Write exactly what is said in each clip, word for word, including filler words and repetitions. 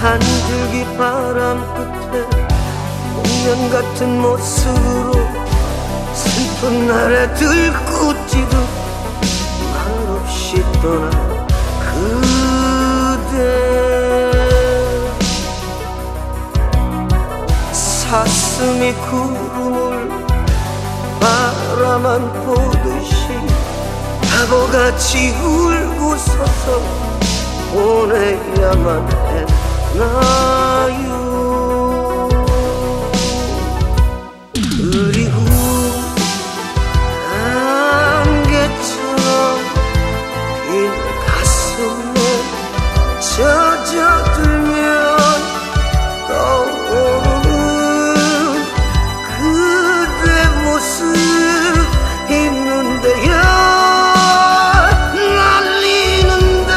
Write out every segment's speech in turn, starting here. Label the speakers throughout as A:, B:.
A: 한 줄기 바람 끝에 공연 같은 모습으로 슬픈 날에 들꽃지듯 말없이 떠나 그대 사슴이 구름을 바라만 보듯이 바보같이 울고 서서 보내야만 했나요. 그리고 안개처럼 긴 가슴에 젖어들면 떠오르는 그대 모습 있는데요. 날리는데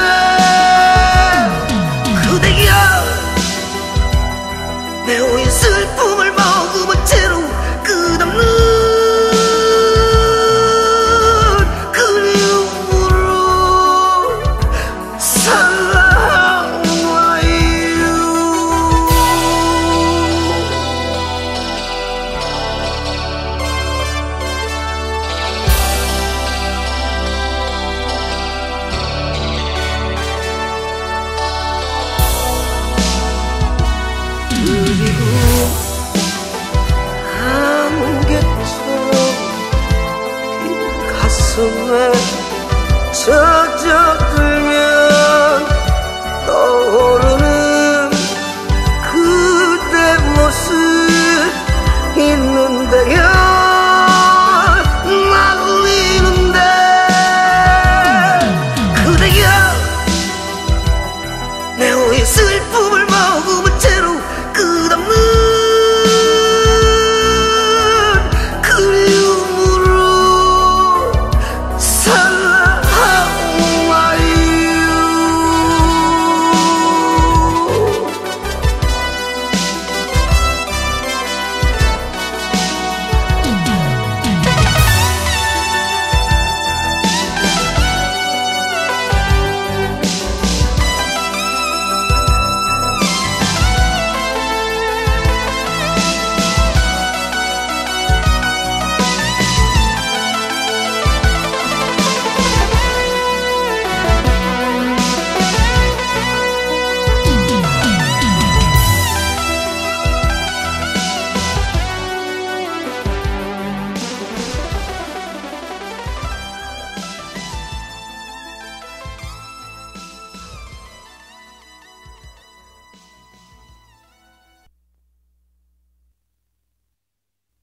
A: 그대야 매운 슬픔을 머금은 채로 끝없는 그리움으로 살아와요. 그리고 안개처럼 긴 가슴에 젖어들